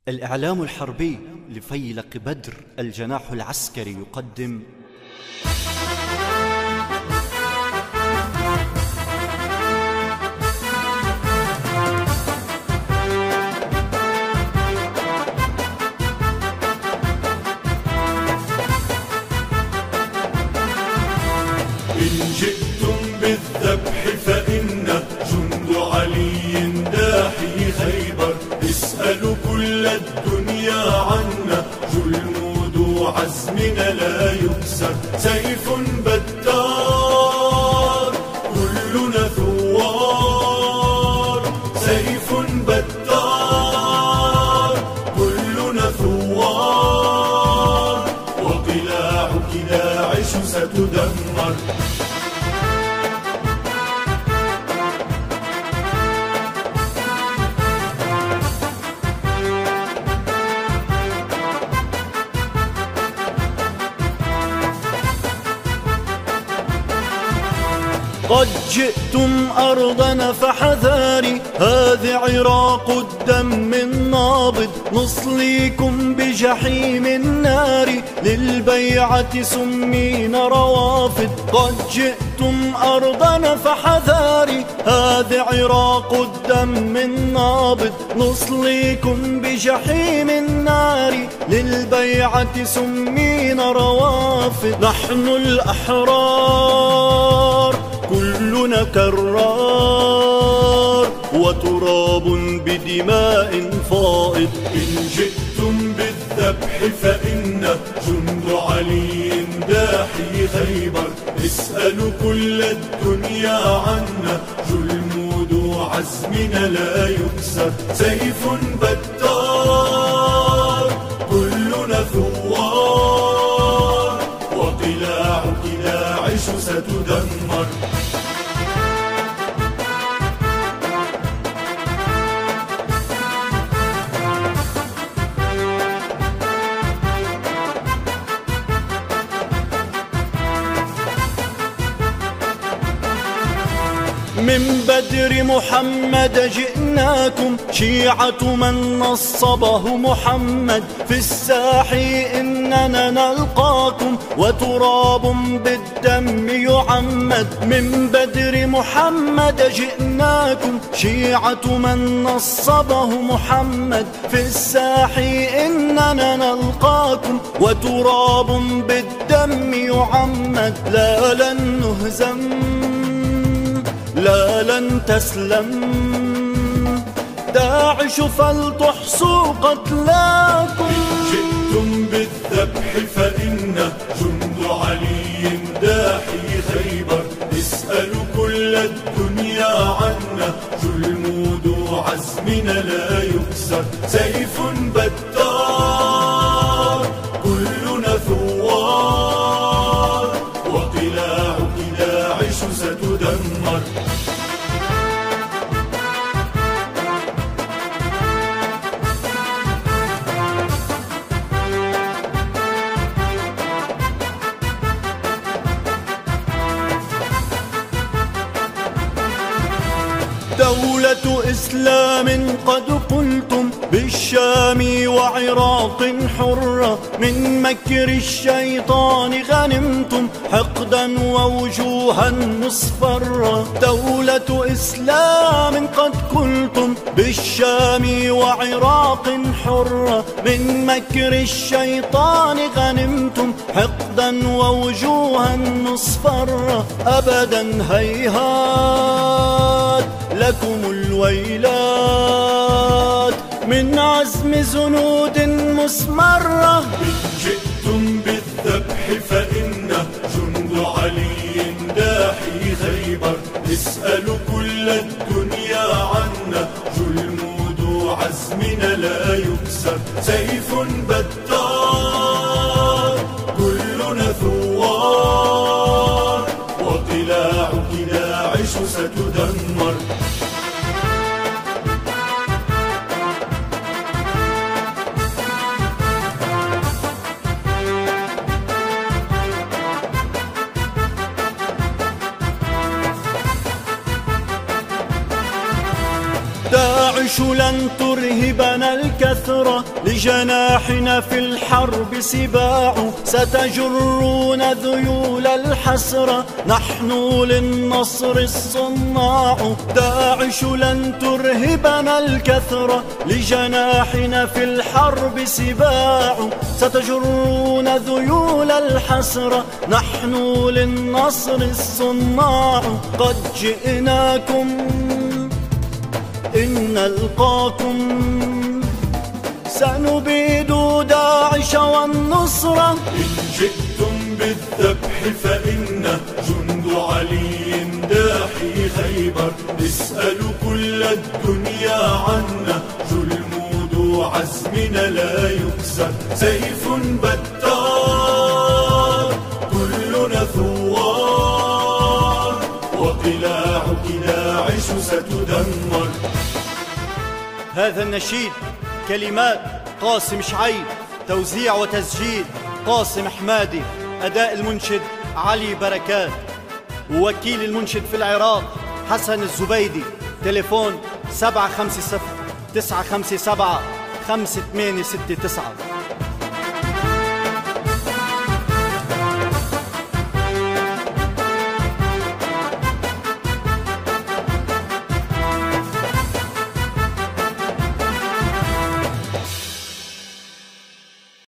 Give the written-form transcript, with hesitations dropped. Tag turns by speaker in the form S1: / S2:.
S1: الإعلام الحربي لفيلق بدر الجناح العسكري يقدم
S2: إن جئتم بالذبح فإن جند علي داحي خيبر. اسألوا كل الدنيا عنا، جلمود عزمنا لا يكسر. سيف بتار كلنا ثوار، سيف بتار كلنا ثوار، وقلاعك داعش ستدمر.
S1: قد جئتم أرضنا فحذاري، هذا عراق الدم النابض. نصليكم بجحيم النار، للبيعة سمين روافد. قد جئتم أرضنا فحذاري، هذا عراق الدم النابض. نصليكم بجحيم النار، للبيعة سمين روافد. نحن الأحرار كلنا كرار، وتراب بدماء فائض.
S2: إن جئتم بالذبح فإن جند علي داحي خيبر. اسألوا كل الدنيا عنا، جلمود عزمنا لا يكسر. سيف بتار كلنا ثوار، وقلاعك داعش ستدمر.
S1: من بدر محمد جئناكم، شيعة من نصبه محمد. في الساح إننا نلقاكم، وتراب بالدم يعمد. من بدر محمد جئناكم، شيعة من نصبه محمد. في الساح إننا نلقاكم، وتراب بالدم يعمد. لا لن نهزم، لا لن تسلم داعش، فلتحصوا قتلاكم.
S2: إن جئتم بالذبح فإن جند علي داحي خيبر. اسألوا كل الدنيا عنا، جلمود عزمنا لا يكسر. سيف بتار كلنا ثوار، وقلاعك داعش ستدمر.
S1: دولة إسلام قد قلتم، بالشام وعراق حرة. من مكر الشيطان غنمتم، حقدا ووجوها مصفرة. دولة إسلام قد قلتم، بالشام وعراق حرة. من مكر الشيطان غنمتم، حقدا ووجوها مصفرة. أبدا هيهات لكم الويلات، من عزم زنود مسمرة.
S2: إن جئتم بالذبح فإن جند علي داحي خيبر. اسألوا كل الدنيا عنا، جلمود عزمنا لا يكسر. سيف بتار كلنا ثوار، وقلاعك داعش ستدمر.
S1: داعش داعش لن ترهبنا الكثرة، لجناحنا في الحرب سباع، ستجرون ذيول الحسرة، نحن للنصر الصناع. داعش لن ترهبنا الكثرة، لجناحنا في الحرب سباع، ستجرون ذيول الحسرة، نحن للنصر الصناع. قد جئناكم إن نلقاكم، سنبيد داعش والنصرة.
S2: إن جئتم بالذبح فإن جند علي داحي خيبر، اسأل كل الدنيا عنا، جلمود عزمنا لا يكسر. سيف بتار كلنا ثوار، وقلاعك داعش ستدمر.
S1: هذا النشيد كلمات قاسم شعيب، توزيع وتسجيل قاسم حمادي، أداء المنشد علي بركات، ووكيل المنشد في العراق حسن الزبيدي. تليفون 750 957 5869.